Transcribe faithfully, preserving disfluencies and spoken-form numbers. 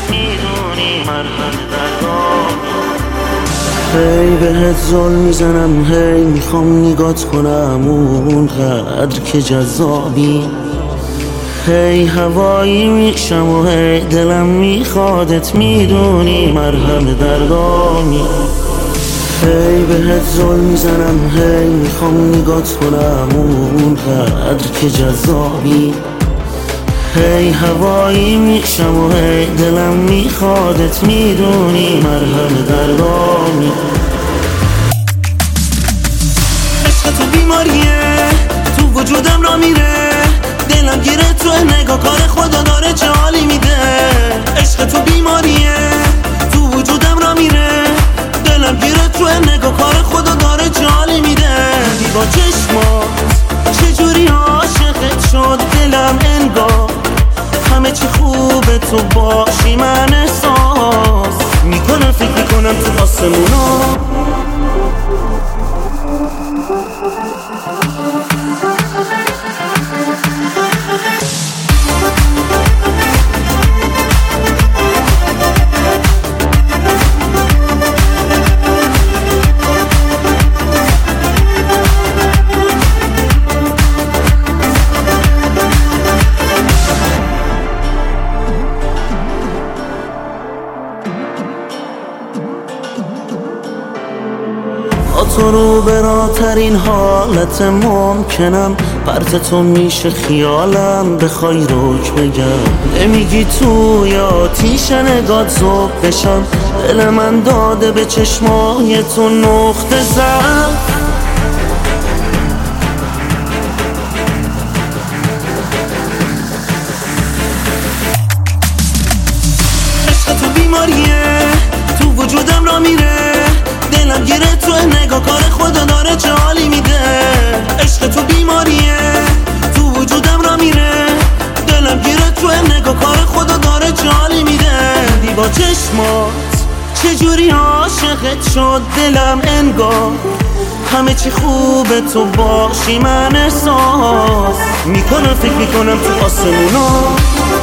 میدونی مرهم دردانی. هی بهت ظلم میزنم، هی میخوام نگات کنم اونقدر که جذابی. هی هوایی میشم و هی دلم میخوادت، میدونی مرهم دردانی. هی بهت ظلم میزنم، هی میخوام نگات کنم اونقدر که جذابی. هی هوایی میشم و هی دلم میخوادت، میدونی مرهم دردانی. عشق تو بیماریه تو وجودم را میره، دلم گیره تو نگاه کار خدا داره چه حالی میده. عشق تو بیماریه تو وجودم را میره، دلم گیره تو نگاه کار خدا داره چه حالی میده. با چشمات چجوری عاشقت شد دلم انگار، همه چی خوبه تو باشی من احساس میکنم، فکر میکنم تو آسمونا. تو رو براترین حالت ممکنم، پرت تو میشه خیالم بخوای روک بگم. نمیگی تو یا تیش نگات زوب بشم، دل من داده به چشمای تو نقطه زد. عشق تو بیماریه تو وجودم را میره، دلم گیره تو نگاه کار خدا داره چه حالی میده. عشق تو بیماریه تو وجودم را میره، دلم گیره تو نگاه کار خدا داره چه حالی میده. با چشمات چجوری عاشقت شد دلم انگار، همه چی خوبه تو باشی من احساس میکنم، فکر میکنم تو آسمونا.